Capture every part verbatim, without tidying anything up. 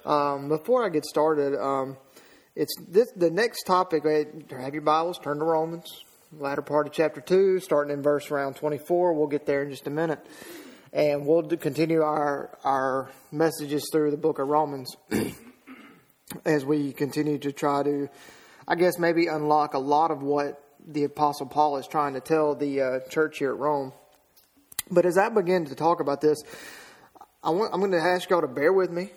Um, before I get started, um, it's this, the next topic. Have your Bibles, turn to Romans, latter part of chapter two, starting in verse around twenty-four. We'll get there in just a minute. And we'll continue our our messages through the book of Romans as we continue to try to, I guess, maybe unlock a lot of what the Apostle Paul is trying to tell the uh, church here at Rome. But as I begin to talk about this, I want, I'm going to ask y'all to bear with me.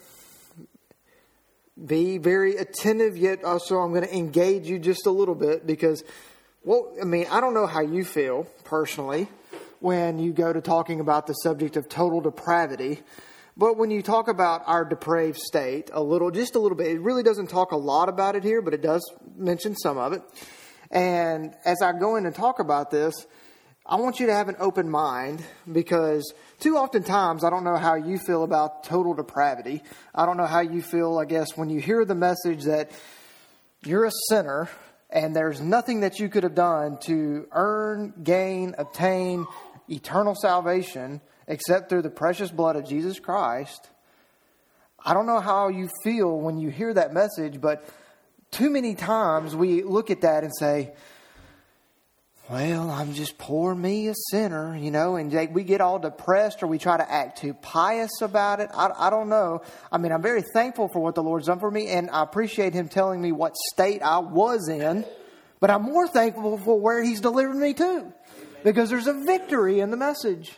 Be very attentive, yet also I'm going to engage you just a little bit because, well, I mean, I don't know how you feel personally when you go to talking about the subject of total depravity. But when you talk about our depraved state a little, just a little bit, it really doesn't talk a lot about it here, but it does mention some of it. And as I go in and talk about this, I want you to have an open mind because too often times, I don't know how you feel about total depravity. I don't know how you feel, I guess, when you hear the message that you're a sinner and there's nothing that you could have done to earn, gain, obtain eternal salvation except through the precious blood of Jesus Christ. I don't know how you feel when you hear that message, but too many times we look at that and say, well, I'm just poor me, a sinner, you know, and we get all depressed or we try to act too pious about it. I, I don't know. I mean, I'm very thankful for what the Lord's done for me, and I appreciate Him telling me what state I was in, but I'm more thankful for where He's delivered me to because there's a victory in the message.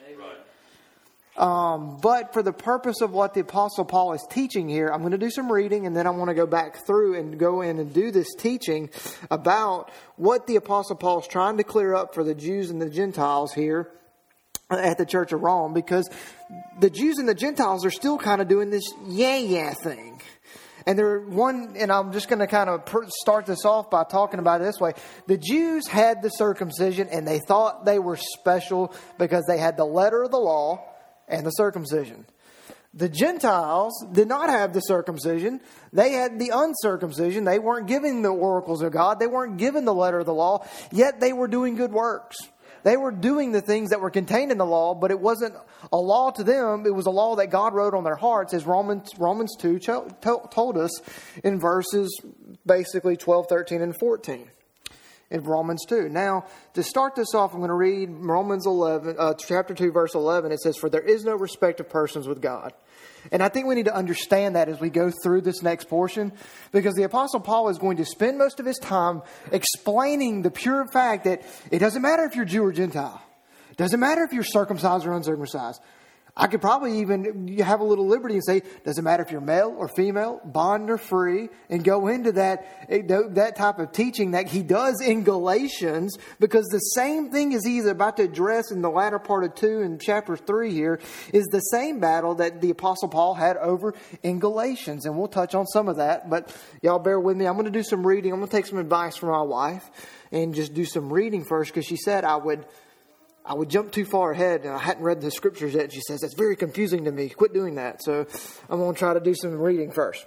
Um, but for the purpose of what the Apostle Paul is teaching here, I'm going to do some reading and then I want to go back through and go in and do this teaching about what the Apostle Paul is trying to clear up for the Jews and the Gentiles here at the Church of Rome, because the Jews and the Gentiles are still kind of doing this yeah, yeah thing. And they're one, and I'm just going to kind of start this off by talking about it this way. The Jews had the circumcision and they thought they were special because they had the letter of the law and the circumcision. The Gentiles did not have the circumcision. They had the uncircumcision. They weren't given the oracles of God. They weren't given the letter of the law, yet they were doing good works. They were doing the things that were contained in the law, but it wasn't a law to them. It was a law that God wrote on their hearts, as Romans Romans two told us in verses basically twelve, thirteen, and fourteen. In Romans two. Now, to start this off, I'm going to read Romans eleven, uh, chapter two, verse eleven. It says, "For there is no respect of persons with God." And I think we need to understand that as we go through this next portion, because the Apostle Paul is going to spend most of his time explaining the pure fact that it doesn't matter if you're Jew or Gentile. It doesn't matter if you're circumcised or uncircumcised. I could probably even have a little liberty and say, doesn't matter if you're male or female, bond or free, and go into that, that type of teaching that he does in Galatians, because the same thing as he's about to address in the latter part of two and chapter three here is the same battle that the Apostle Paul had over in Galatians. And we'll touch on some of that, but y'all bear with me. I'm going to do some reading. I'm going to take some advice from my wife and just do some reading first, because she said I would... I would jump too far ahead, and I hadn't read the scriptures yet. She says, that's very confusing to me. Quit doing that. So I'm going to try to do some reading first.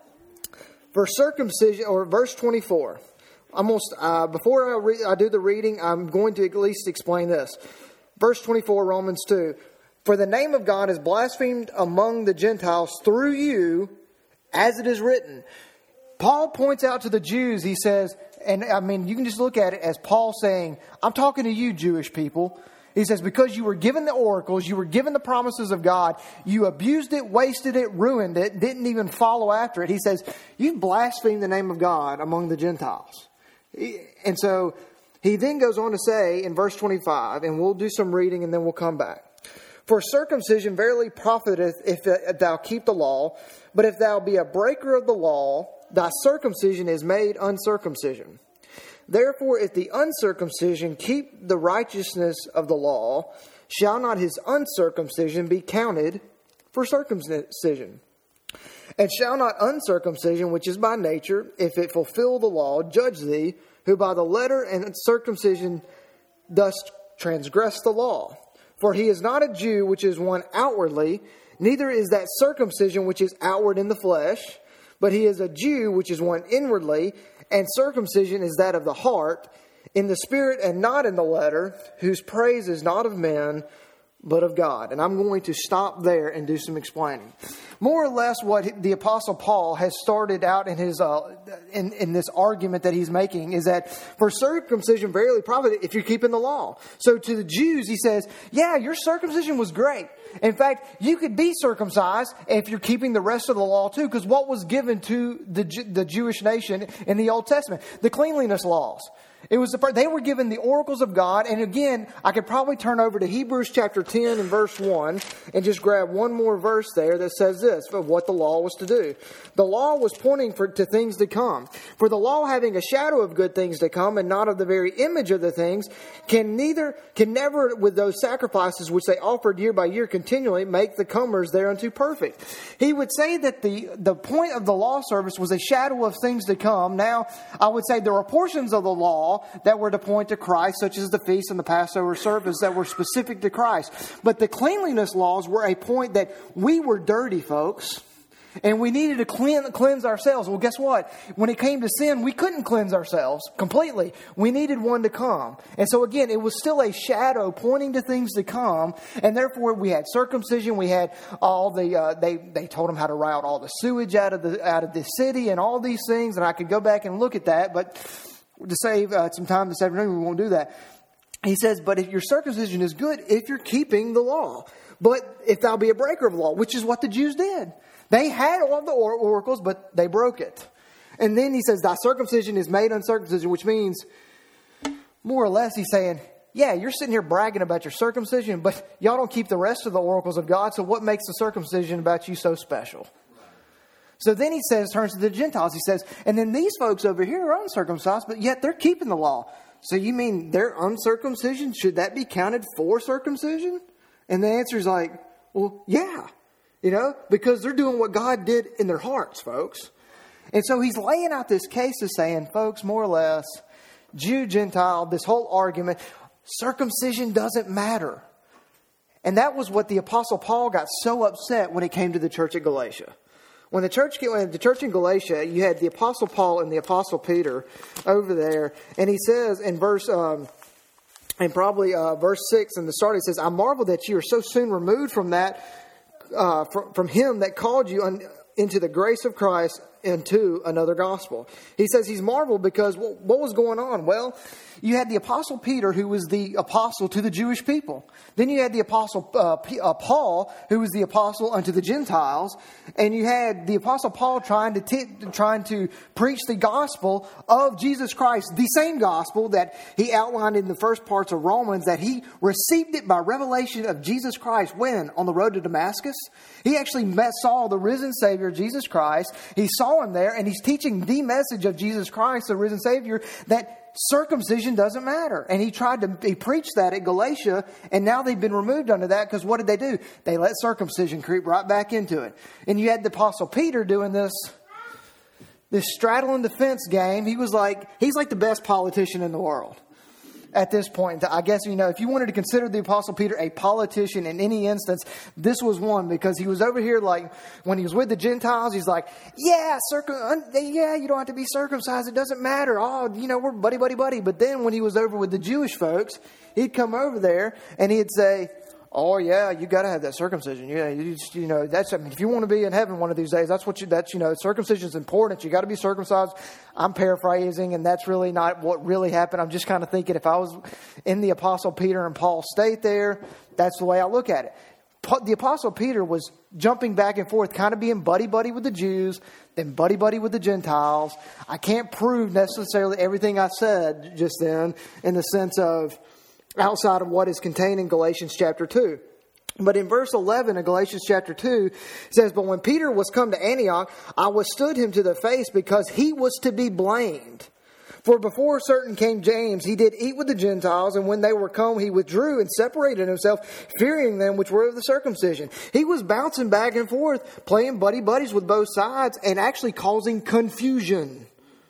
For circumcision, or verse twenty-four. Almost uh, before I, re- I do the reading, I'm going to at least explain this. Verse twenty-four, Romans two. For the name of God is blasphemed among the Gentiles through you, as it is written. Paul points out to the Jews, he says, and I mean, you can just look at it as Paul saying, I'm talking to you, Jewish people. He says, because you were given the oracles, you were given the promises of God, you abused it, wasted it, ruined it, didn't even follow after it. He says, you blasphemed the name of God among the Gentiles. And so he then goes on to say in verse twenty-five, and we'll do some reading and then we'll come back. For circumcision verily profiteth if thou keep the law, but if thou be a breaker of the law, thy circumcision is made uncircumcision. Therefore, if the uncircumcision keep the righteousness of the law, shall not his uncircumcision be counted for circumcision? And shall not uncircumcision, which is by nature, if it fulfill the law, judge thee, who by the letter and circumcision dost transgress the law? For he is not a Jew, which is one outwardly, neither is that circumcision which is outward in the flesh, but he is a Jew, which is one inwardly, and circumcision is that of the heart, in the spirit and not in the letter, whose praise is not of men, but of God. And I'm going to stop there and do some explaining. More or less what the Apostle Paul has started out in his uh, in, in this argument that he's making is that for circumcision verily profited if you're keeping the law. So to the Jews, he says, yeah, your circumcision was great. In fact, you could be circumcised if you're keeping the rest of the law too, because what was given to the the Jewish nation in the Old Testament? The cleanliness laws. It was the, they were given the oracles of God. And again, I could probably turn over to Hebrews chapter ten and verse one and just grab one more verse there that says this of what the law was to do. The law was pointing for, to things to come. For the law, having a shadow of good things to come and not of the very image of the things, can neither can never with those sacrifices which they offered year by year continually make the comers thereunto perfect. He would say that the, the point of the law service was a shadow of things to come. Now, I would say there are portions of the law that were to point to Christ, such as the feast and the Passover service that were specific to Christ. But the cleanliness laws were a point that we were dirty, folks, and we needed to clean, cleanse ourselves. Well, guess what? When it came to sin, we couldn't cleanse ourselves completely. We needed one to come. And so again, it was still a shadow pointing to things to come, and therefore we had circumcision. We had all the uh, they they told them how to route all the sewage out of the out of the city and all these things. And I could go back and look at that, but to save uh, some time this afternoon, we won't do that. He says, but if your circumcision is good, if you're keeping the law. But if thou be a breaker of the law, which is what the Jews did. They had all the or- oracles, but they broke it. And then he says, thy circumcision is made uncircumcision, which means, more or less, he's saying, yeah, you're sitting here bragging about your circumcision, but y'all don't keep the rest of the oracles of God, so what makes the circumcision about you so special? So then he says, turns to the Gentiles, he says, and then these folks over here are uncircumcised, but yet they're keeping the law. So you mean their uncircumcision, should that be counted for circumcision? And the answer is like, well, yeah, you know, because they're doing what God did in their hearts, folks. And so he's laying out this case of saying, folks, more or less, Jew, Gentile, this whole argument, circumcision doesn't matter. And that was what the Apostle Paul got so upset when it came to the church at Galatia. When the church, when the church in Galatia, you had the Apostle Paul and the Apostle Peter over there, and he says in verse, um, and probably uh, verse six in the start, he says, "I marvel that you are so soon removed from that, uh, from, from him that called you un, into the grace of Christ into another gospel." He says he's marveled because well, what was going on? Well, you had the Apostle Peter, who was the apostle to the Jewish people. Then you had the Apostle uh, P- uh, Paul, who was the apostle unto the Gentiles. And you had the Apostle Paul trying to t- trying to preach the gospel of Jesus Christ, the same gospel that he outlined in the first parts of Romans, that he received it by revelation of Jesus Christ. When? On the road to Damascus. He actually met, saw the risen Savior, Jesus Christ. He saw him there, and he's teaching the message of Jesus Christ, the risen Savior, that circumcision doesn't matter. And he tried to he preached that at Galatia, and now they've been removed under that because what did they do? They let circumcision creep right back into it. And you had the Apostle Peter doing this this straddling the fence game. He was like, he's like the best politician in the world at this point. I guess, you know, if you wanted to consider the Apostle Peter a politician in any instance, this was one, because he was over here like when he was with the Gentiles, he's like, yeah, circum- yeah, you don't have to be circumcised. It doesn't matter. Oh, you know, we're buddy, buddy, buddy. But then when he was over with the Jewish folks, he'd come over there and he'd say, oh yeah, you got to have that circumcision. Yeah, you, just, you know, that's, I mean, if you want to be in heaven one of these days, that's what you, that's, you know, circumcision is important. You got to be circumcised. I'm paraphrasing, and that's really not what really happened. I'm just kind of thinking if I was in the Apostle Peter and Paul state there, that's the way I look at it. The Apostle Peter was jumping back and forth, kind of being buddy-buddy with the Jews, then buddy-buddy with the Gentiles. I can't prove necessarily everything I said just then in the sense of outside of what is contained in Galatians chapter two. But in verse eleven of Galatians chapter two, it says, "But when Peter was come to Antioch, I withstood him to the face, because he was to be blamed. For before certain came James, he did eat with the Gentiles, and when they were come, he withdrew and separated himself, fearing them which were of the circumcision." He was bouncing back and forth, playing buddy-buddies with both sides, and actually causing confusion.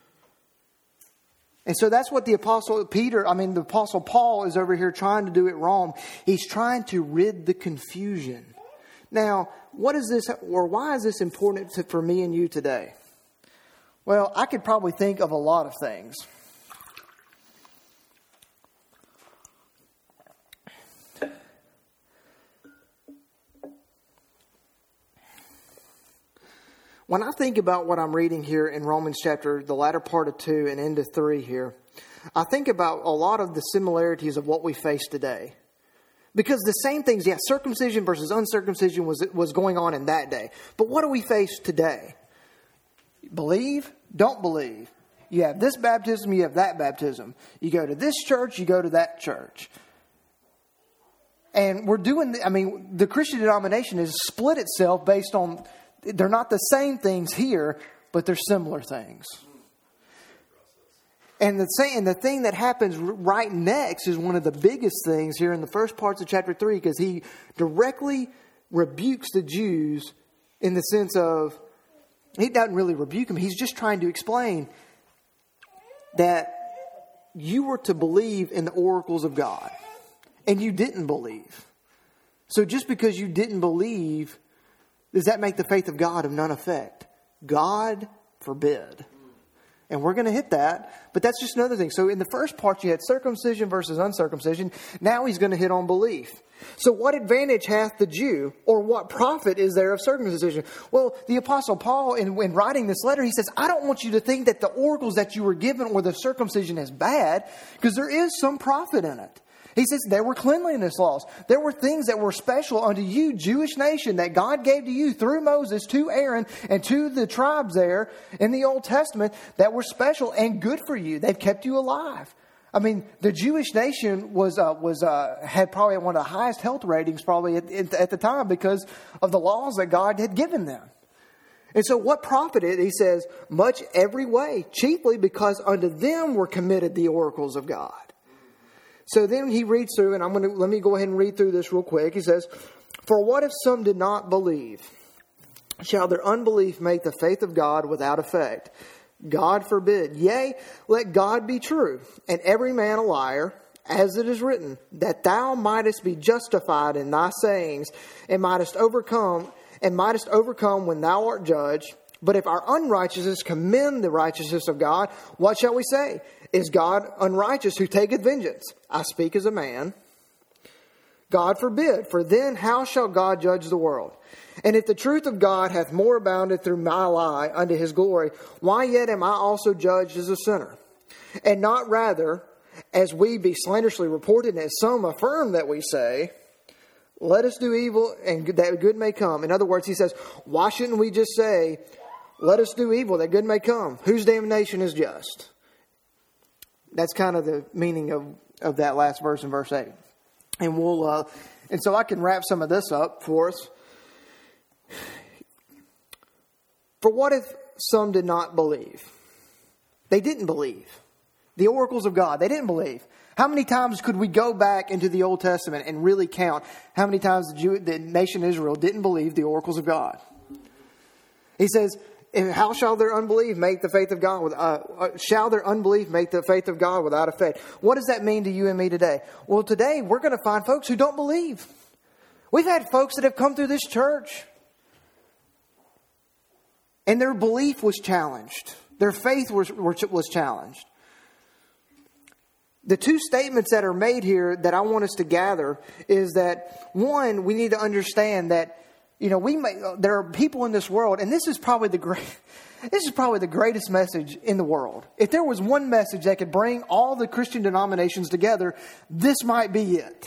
And so that's what the Apostle Peter, I mean, the Apostle Paul is over here trying to do at Rome. He's trying to rid the confusion. Now, what is this, or why is this important to, for me and you today? Well, I could probably think of a lot of things. when I think about what I'm reading here in Romans chapter, the latter part of two and into three here, I think about a lot of the similarities of what we face today. Because the same things, yeah, circumcision versus uncircumcision was, was going on in that day. But what do we face today? Believe, don't believe. You have this baptism, you have that baptism. You go to this church, you go to that church. And we're doing, I mean, the Christian denomination has split itself based on, they're not the same things here, but they're similar things. And the, and the thing that happens right next is one of the biggest things here in the first parts of chapter three, because he directly rebukes the Jews in the sense of, he doesn't really rebuke them. He's just trying to explain that you were to believe in the oracles of God, and you didn't believe. So just because you didn't believe, does that make the faith of God of none effect? God forbid. And we're going to hit that, but that's just another thing. So in the first part, you had circumcision versus uncircumcision. Now he's going to hit on belief. So what advantage hath the Jew, or what profit is there of circumcision? Well, the Apostle Paul, in, in writing this letter, he says, I don't want you to think that the oracles that you were given or the circumcision is bad, because there is some profit in it. He says there were cleanliness laws. There were things that were special unto you, Jewish nation, that God gave to you through Moses to Aaron and to the tribes there in the Old Testament that were special and good for you. They've kept you alive. I mean, the Jewish nation was uh, was uh, had probably one of the highest health ratings probably at, at the time because of the laws that God had given them. And so what profited, he says, much every way, chiefly because unto them were committed the oracles of God. So then he reads through, and I'm going to let me go ahead and read through this real quick. He says, for what if some did not believe? Shall their unbelief make the faith of God without effect? God forbid. Yea, let God be true, and every man a liar, as it is written, that thou mightest be justified in thy sayings, and mightest overcome, and mightest overcome when thou art judged. But if our unrighteousness commend the righteousness of God, what shall we say? Is God unrighteous who taketh vengeance? I speak as a man. God forbid, for then how shall God judge the world? And if the truth of God hath more abounded through my lie unto his glory, why yet am I also judged as a sinner? And not rather, as we be slanderously reported, as some affirm that we say, let us do evil and that good may come. In other words, he says, why shouldn't we just say, let us do evil that good may come? Whose damnation is just? That's kind of the meaning of, of that last verse in verse eight. And we'll, uh, and so I can wrap some of this up for us. For what if some did not believe? They didn't believe. The oracles of God, they didn't believe. How many times could we go back into the Old Testament and really count how many times the, Jew, the nation Israel didn't believe the oracles of God? He says, and how shall their unbelief make the faith of God with, uh, uh, shall their unbelief make the faith of God without effect? What does that mean to you and me today? Well, today we're going to find folks who don't believe. We've had folks that have come through this church and their belief was challenged. Their faith was, was challenged. The two statements that are made here that I want us to gather is that, one, we need to understand that, you know, we may, there are people in this world, and this is probably the great, this is probably the greatest message in the world. If there was one message that could bring all the Christian denominations together, this might be it.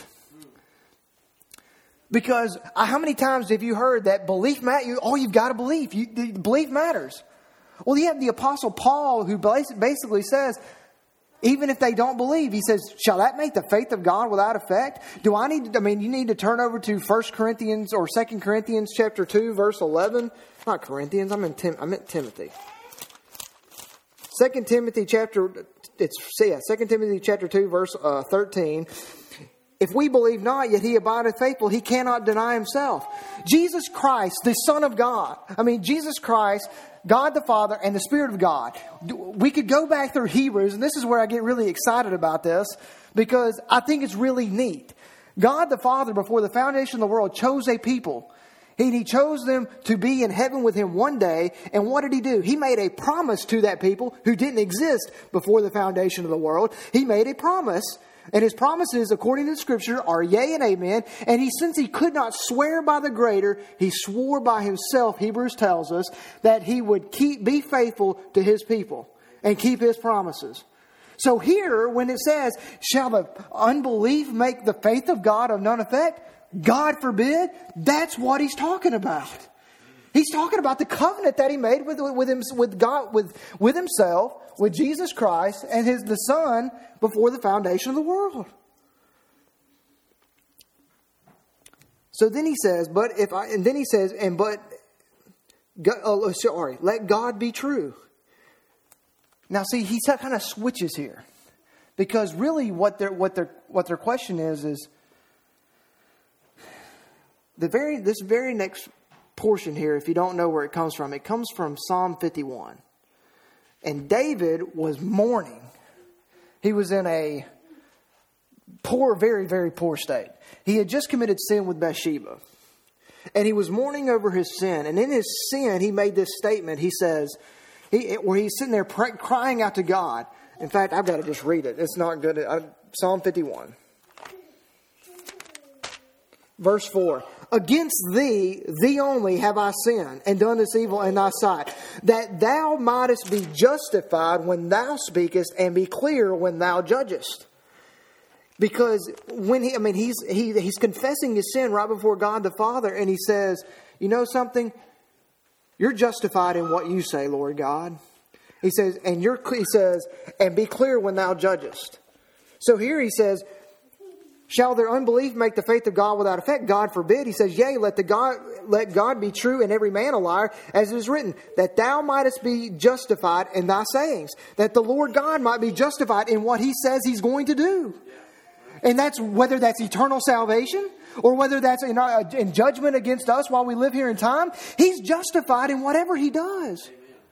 Because uh, how many times have you heard that belief matters? Oh, you've got to believe. You, the, belief matters. Well, you have the Apostle Paul who basically says, even if they don't believe, he says, shall that make the faith of God without effect? Do I need to, I mean, you need to turn over to First Corinthians or Second Corinthians chapter two, verse eleven. Not Corinthians, I'm in Tim, I meant Timothy. Second Timothy chapter, it's, yeah, Second Timothy chapter two, verse uh, thirteen. If we believe not, yet he abideth faithful, he cannot deny himself. Jesus Christ, the Son of God. I mean, Jesus Christ, God the Father, and the Spirit of God. We could go back through Hebrews, and this is where I get really excited about this, because I think it's really neat. God the Father, before the foundation of the world, chose a people. And he chose them to be in heaven with him one day. And what did he do? He made a promise to that people who didn't exist before the foundation of the world. He made a promise And his promises, according to the Scripture, are yea and amen. And he, since he could not swear by the greater, he swore by himself, Hebrews tells us, that he would keep be faithful to his people and keep his promises. So here, when it says, shall the unbelief make the faith of God of none effect? God forbid. That's what he's talking about. He's talking about the covenant that he made with, with, him, with God, with, with himself, with Jesus Christ and his the Son before the foundation of the world. So then he says, but if I, and then he says, and but, God, oh, sorry, let God be true. Now, see, he kind of switches here, because really, what their what their what their question is is the very this very next portion here. If you don't know where it comes from, it comes from Psalm fifty-one. And David was mourning. He was in a poor, very, very poor state. He had just committed sin with Bathsheba. And he was mourning over his sin. And in his sin, he made this statement. He says, he, where he's sitting there pray, crying out to God. In fact, I've got to just read it. It's not good. I, Psalm fifty-one. Verse four. Against thee, thee only have I sinned, and done this evil in thy sight, that thou mightest be justified when thou speakest, and be clear when thou judgest. Because when he, I mean, he's he, he's confessing his sin right before God the Father, and he says, you know something? You're justified in what you say, Lord God. He says, and you're he says, and be clear when thou judgest. So here he says, shall their unbelief make the faith of God without effect? God forbid. He says, yea, let the God let God be true and every man a liar, as it is written, that thou mightest be justified in thy sayings, that the Lord God might be justified in what he says he's going to do. And that's whether that's eternal salvation or whether that's in, uh, in judgment against us while we live here in time. He's justified in whatever he does.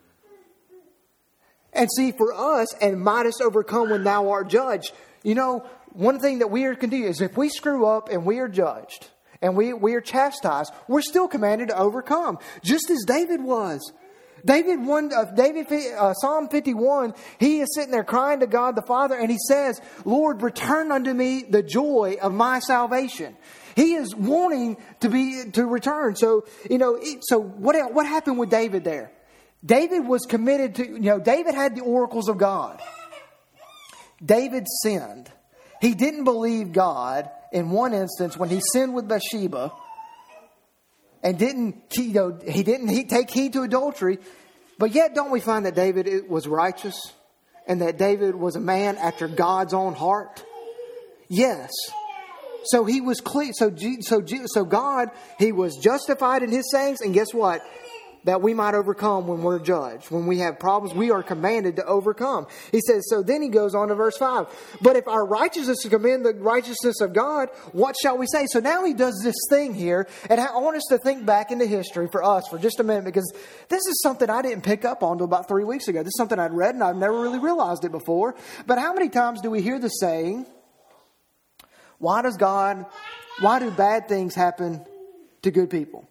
And see, for us, and mightest overcome when thou art judged. You know, one thing that we are can do is if we screw up and we are judged and we, we are chastised, we're still commanded to overcome, just as David was. David one uh, David uh, Psalm fifty-one, he is sitting there crying to God the Father, and he says, Lord, return unto me the joy of my salvation. He is wanting to be to return. So, you know, so what what happened with David there? David was committed to, you know, David had the oracles of God. David sinned. He didn't believe God in one instance when he sinned with Bathsheba, and didn't, you know, he didn't he take heed to adultery. But yet, don't we find that David was righteous, and that David was a man after God's own heart? Yes. So he was clean. So so so God, he was justified in his sayings, and guess what? That we might overcome when we're judged. When we have problems, we are commanded to overcome. He says, so then he goes on to verse five. But if our righteousness commend the righteousness of God, what shall we say? So now he does this thing here. And I want us to think back into history for us for just a minute, because this is something I didn't pick up on until about three weeks ago. This is something I'd read and I've never really realized it before. But how many times do we hear the saying, why does God, why do bad things happen to good people?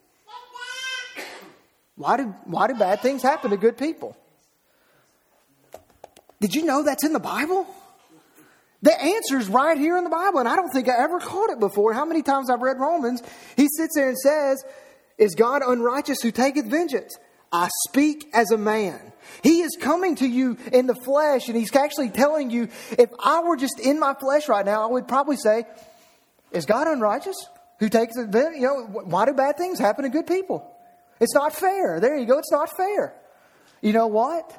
Why do, why do bad things happen to good people? Did you know that's in the Bible? The answer's right here in the Bible, and I don't think I ever caught it before. How many times I've read Romans, he sits there and says, is God unrighteous who taketh vengeance? I speak as a man. He is coming to you in the flesh, and he's actually telling you, if I were just in my flesh right now, I would probably say, is God unrighteous who taketh vengeance? You know, why do bad things happen to good people? It's not fair. There you go. It's not fair. You know what?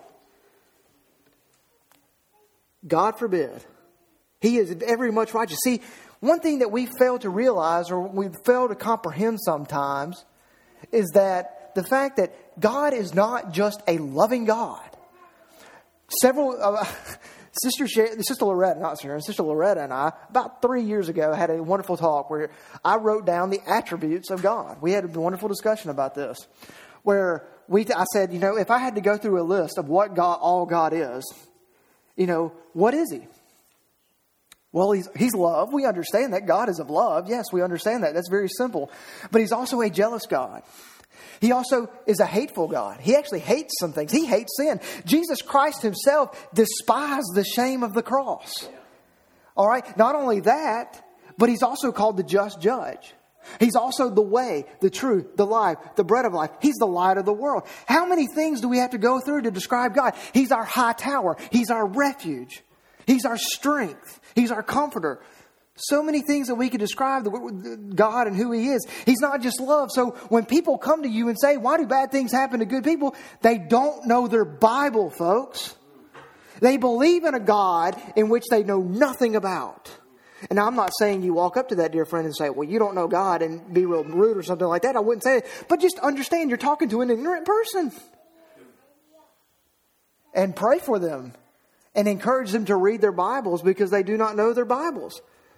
God forbid. He is very much righteous. See, one thing that we fail to realize, or we fail to comprehend sometimes, is that the fact that God is not just a loving God. Several, uh, Sister Sher- Sister Loretta, not Sharon, Sister Loretta and I, about three years ago, had a wonderful talk where I wrote down the attributes of God. We had a wonderful discussion about this, where we, I said, you know, if I had to go through a list of what God, all God is, you know, what is He? Well, he's, he's love. We understand that. God is of love. Yes, we understand that. That's very simple. But He's also a jealous God. He also is a hateful God. He actually hates some things. He hates sin. Jesus Christ Himself despised the shame of the cross. All right. Not only that, but he's also called the just judge. He's also the way, the truth, the life, the bread of life. He's the light of the world. How many things do we have to go through to describe God? He's our high tower. He's our refuge. He's our strength. He's our comforter. So many things that we could describe God and who He is. He's not just love. So when people come to you and say, why do bad things happen to good people? They don't know their Bible, folks. They believe in a God in which they know nothing about. And now I'm not saying you walk up to that dear friend and say, well, you don't know God, and be real rude or something like that. I wouldn't say it. But just understand you're talking to an ignorant person. And pray for them. And encourage them to read their Bibles because they do not know their Bibles.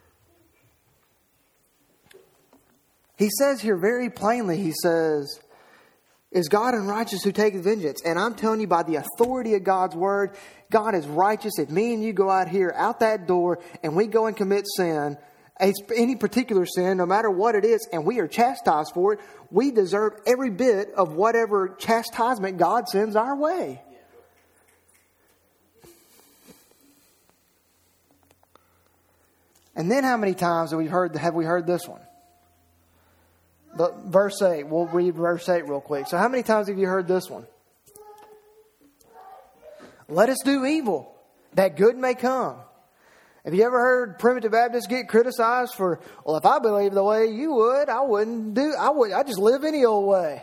He says here very plainly, he says, is God unrighteous who taketh vengeance? And I'm telling you by the authority of God's word, God is righteous. If me and you go out here, out that door, and we go and commit sin, any particular sin, no matter what it is, and we are chastised for it, we deserve every bit of whatever chastisement God sends our way. And then how many times have we heard, have we heard this one? The, verse eight. We'll read verse eight real quick. So how many times have you heard this one? Let us do evil, that good may come. Have you ever heard primitive Baptists get criticized for, well, if I believe the way you would, I wouldn't do, I would, I just live any old way.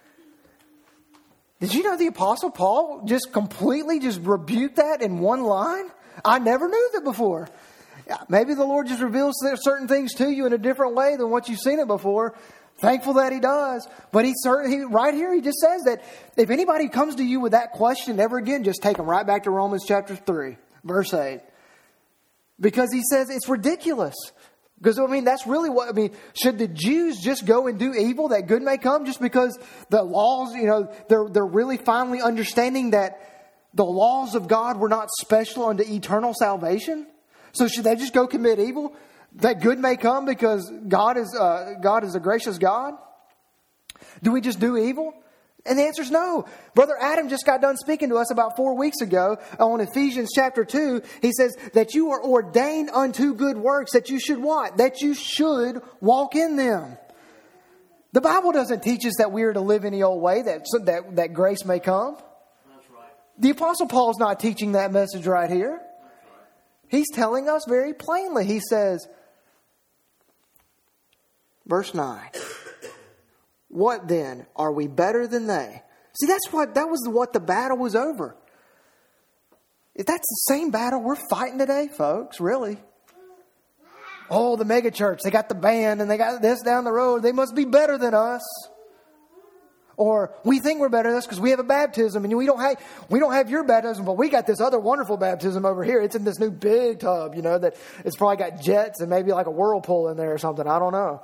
Did you know the Apostle Paul just completely just rebuked that in one line? I never knew that before. Maybe the Lord just reveals certain things to you in a different way than what you've seen it before. Thankful that He does. But he, he right here, he just says that if anybody comes to you with that question ever again, just take them right back to Romans chapter three, verse eight. Because he says it's ridiculous. Because, I mean, that's really what, I mean, should the Jews just go and do evil that good may come just because the laws, you know, they're, they're really finally understanding that the laws of God were not special unto eternal salvation? So should they just go commit evil that good may come because God is uh, God is a gracious God? Do we just do evil? And the answer is no. Brother Adam just got done speaking to us about four weeks ago on Ephesians chapter two. He says that you are ordained unto good works, that you should what? That you should walk in them. The Bible doesn't teach us that we are to live any old way, that, that, that grace may come. That's right. The Apostle Paul is not teaching that message right here. He's telling us very plainly. He says, verse nine, what then? Are we better than they? See, that's what, that was what the battle was over. If that's the same battle we're fighting today, folks, really. Oh, the mega church, they got the band and they got this down the road. They must be better than us. Or we think we're better than us because we have a baptism and we don't have we don't have your baptism, but we got this other wonderful baptism over here. It's in this new big tub, you know, that it's probably got jets and maybe like a whirlpool in there or something. I don't know.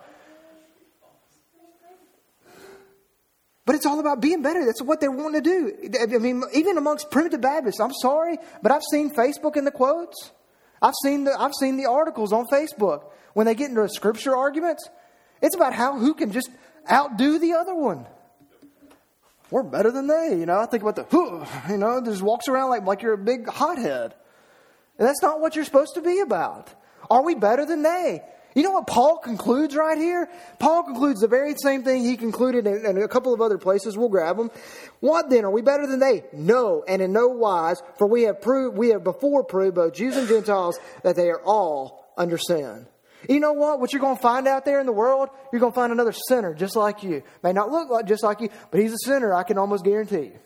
But it's all about being better. That's what they're wanting to do. I mean, even amongst primitive Baptists, I'm sorry, but I've seen Facebook in the quotes. I've seen the I've seen the articles on Facebook when they get into scripture arguments. It's about how who can just outdo the other one. We're better than they, you know. I think about the, you know, just walks around like, like you're a big hothead. And that's not what you're supposed to be about. Are we better than they? You know what Paul concludes right here? Paul concludes the very same thing he concluded in, in a couple of other places. We'll grab them. What then? Are we better than they? No, and in no wise. For we have proved, we have before proved, both Jews and Gentiles, that they are all under sin. You know what? What you're going to find out there in the world, you're going to find another sinner just like you. May not look like just like you, but he's a sinner, I can almost guarantee you.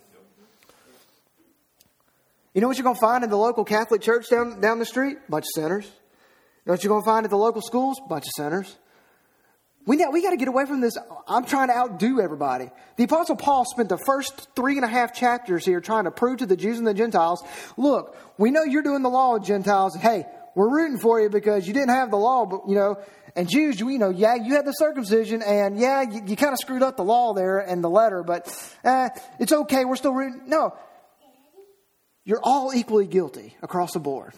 You know what you're going to find in the local Catholic church down, down the street? A bunch of sinners. You know what you're going to find at the local schools? A bunch of sinners. We, we got to get away from this. I'm trying to outdo everybody. The Apostle Paul spent the first three and a half chapters here trying to prove to the Jews and the Gentiles, look, we know you're doing the law of Gentiles. Hey, we're rooting for you because you didn't have the law, but you know, and Jews, you know, yeah, you had the circumcision, and yeah, you, you kind of screwed up the law there and the letter, but uh, it's okay. We're still rooting. No, you're all equally guilty across the board.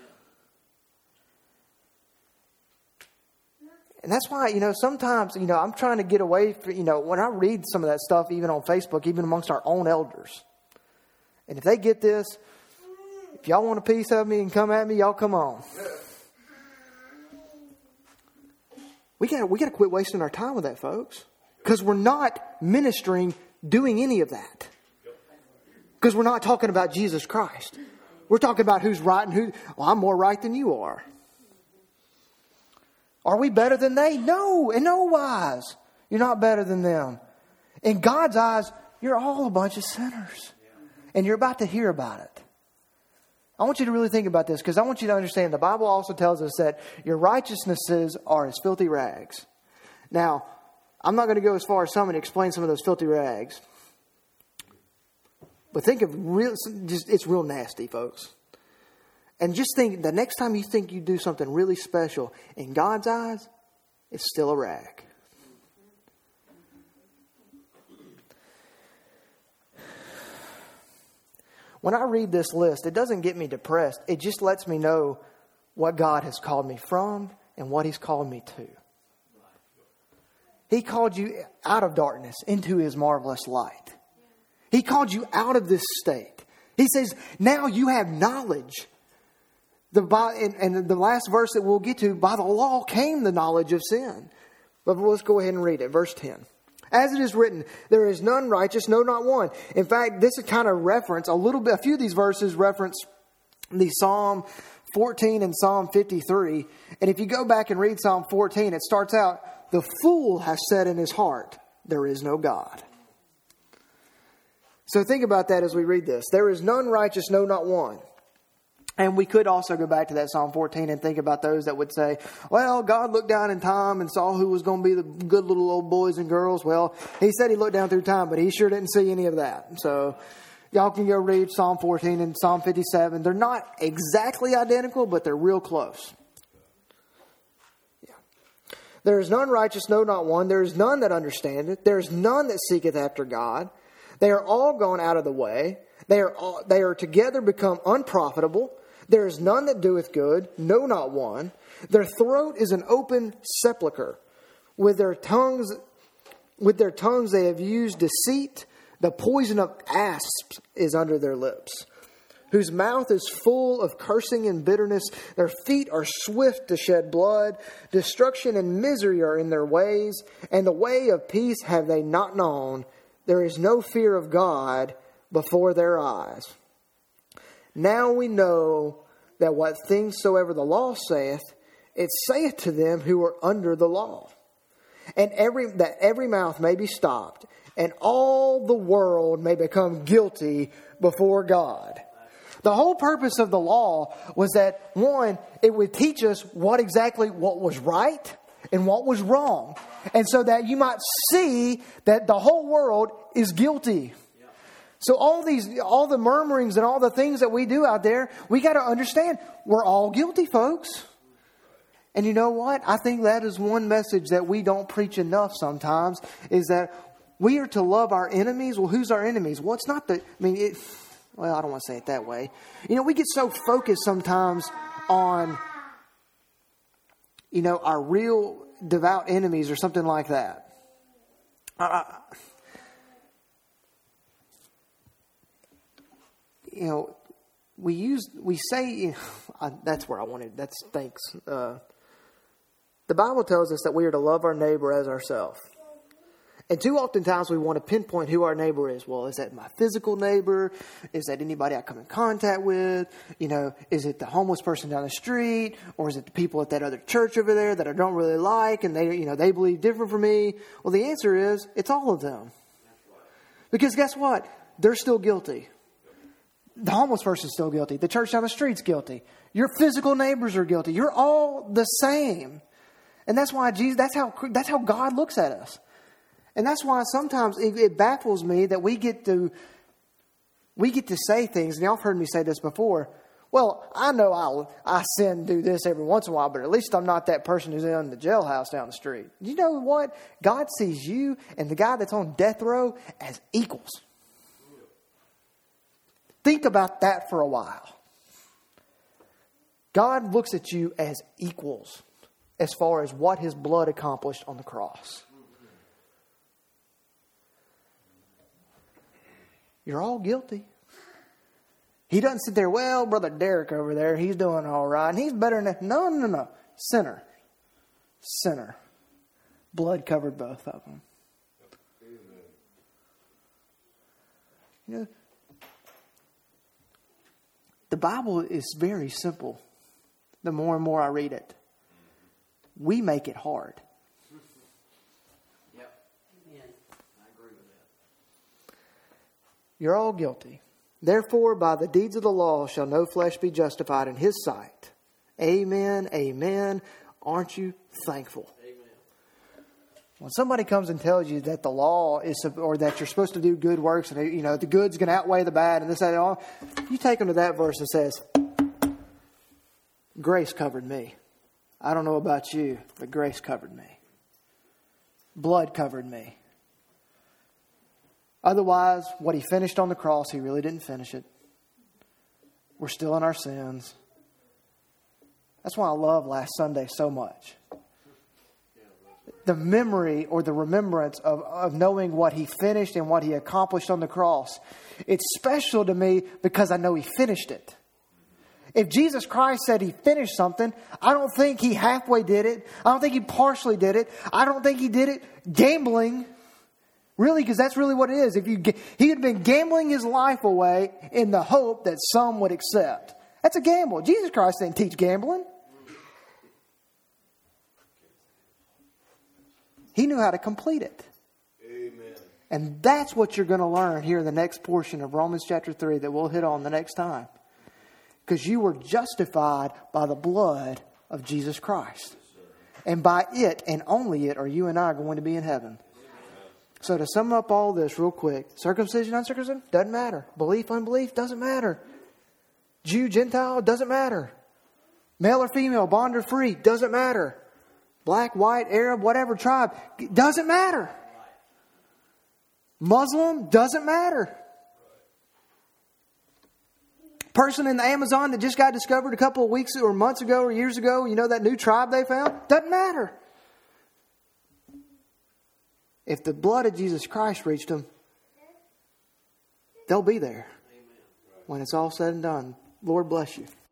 And that's why, you know, sometimes, you know, I'm trying to get away from, you know, when I read some of that stuff, even on Facebook, even amongst our own elders. And if they get this, if y'all want a piece of me and come at me, y'all come on. We got we got to quit wasting our time with that, folks. Because we're not ministering, doing any of that. Because we're not talking about Jesus Christ. We're talking about who's right and who, well, I'm more right than you are. Are we better than they? No, in no wise. You're not better than them. In God's eyes, you're all a bunch of sinners. And you're about to hear about it. I want you to really think about this, because I want you to understand the Bible also tells us that your righteousnesses are as filthy rags. Now, I'm not going to go as far as some and explain some of those filthy rags. But think of real, just it's real nasty, folks. And just think, the next time you think you do something really special, in God's eyes, it's still a rag. When I read this list, it doesn't get me depressed. It just lets me know what God has called me from and what He's called me to. He called you out of darkness into His marvelous light. He called you out of this state. He says, now you have knowledge. The, by, and, and the last verse that we'll get to, by the law came the knowledge of sin. But let's go ahead and read it. Verse ten. As it is written, there is none righteous, no, not one. In fact, this is kind of reference, a little bit, a few of these verses reference the Psalm fourteen and Psalm fifty-three. And if you go back and read Psalm fourteen, it starts out, the fool has said in his heart, there is no God. So think about that as we read this. There is none righteous, no, not one. And we could also go back to that Psalm fourteen and think about those that would say, well, God looked down in time and saw who was going to be the good little old boys and girls. Well, He said He looked down through time, but He sure didn't see any of that. So y'all can go read Psalm fourteen and Psalm fifty-seven. They're not exactly identical, but they're real close. Yeah. There is none righteous, no, not one. There is none that understandeth. There is none that seeketh after God. They are all gone out of the way. They are all, they are together become unprofitable. There is none that doeth good, no, not one. Their throat is an open sepulchre. With their tongues, with their tongues they have used deceit. The poison of asps is under their lips. Whose mouth is full of cursing and bitterness. Their feet are swift to shed blood. Destruction and misery are in their ways. And the way of peace have they not known. There is no fear of God before their eyes. Now we know that what things soever the law saith, it saith to them who are under the law. And every that every mouth may be stopped, and all the world may become guilty before God. The whole purpose of the law was that, one, it would teach us what exactly what was right and what was wrong. And so that you might see that the whole world is guilty. So all these, all the murmurings and all the things that we do out there, we got to understand we're all guilty, folks. And you know what? I think that is one message that we don't preach enough sometimes, is that we are to love our enemies. Well, who's our enemies? Well, it's not the, I mean, it, well, I don't want to say it that way. You know, we get so focused sometimes on, you know, our real devout enemies or something like that. Uh, You know, we use, we say, uh, that's where I wanted, that's thanks. Uh, the Bible tells us that we are to love our neighbor as ourselves. And too often times we want to pinpoint who our neighbor is. Well, is that my physical neighbor? Is that anybody I come in contact with? You know, is it the homeless person down the street? Or is it the people at that other church over there that I don't really like and they, you know, they believe different from me? Well, the answer is, it's all of them. Because guess what? They're still guilty. The homeless person's still guilty. The church down the street's guilty. Your physical neighbors are guilty. You're all the same. And that's why Jesus, that's how, that's how God looks at us. And that's why sometimes it, it baffles me that we get to, we get to say things, and y'all have heard me say this before. Well, I know I'll, I sin and do this every once in a while, but at least I'm not that person who's in the jailhouse down the street. You know what? God sees you and the guy that's on death row as equals. Think about that for a while. God looks at you as equals as far as what His blood accomplished on the cross. You're all guilty. He doesn't sit there, well, Brother Derek over there, he's doing all right, and he's better than that. No, no, no. Sinner. Sinner. Blood covered both of them. You know, the Bible is very simple. The more and more I read it, we make it hard. Yep. Amen. I agree with that. You're all guilty. Therefore, by the deeds of the law shall no flesh be justified in his sight. Amen. Amen. Aren't you thankful? When somebody comes and tells you that the law is, or that you're supposed to do good works, and you know the good's going to outweigh the bad, and this, that, and all, you take them to that verse and says, "Grace covered me. I don't know about you, but grace covered me. Blood covered me. Otherwise, what he finished on the cross, he really didn't finish it. We're still in our sins." That's why I love last Sunday so much. The memory or the remembrance of, of knowing what he finished and what he accomplished on the cross. It's special to me because I know he finished it. If Jesus Christ said he finished something, I don't think he halfway did it. I don't think he partially did it. I don't think he did it gambling. Really, because that's really what it is. If you, he had been gambling his life away in the hope that some would accept. That's a gamble. Jesus Christ didn't teach gambling. He knew how to complete it. Amen. And that's what you're going to learn here in the next portion of Romans chapter three that we'll hit on the next time. Because you were justified by the blood of Jesus Christ. And by it and only it are you and I going to be in heaven. So to sum up all this real quick, circumcision, uncircumcision, doesn't matter. Belief, unbelief, doesn't matter. Jew, Gentile, doesn't matter. Male or female, bond or free, doesn't matter. Black, white, Arab, whatever tribe, doesn't matter. Muslim, doesn't matter. Person in the Amazon that just got discovered a couple of weeks or months ago or years ago, you know that new tribe they found? Doesn't matter. If the blood of Jesus Christ reached them, they'll be there when it's all said and done. Lord bless you.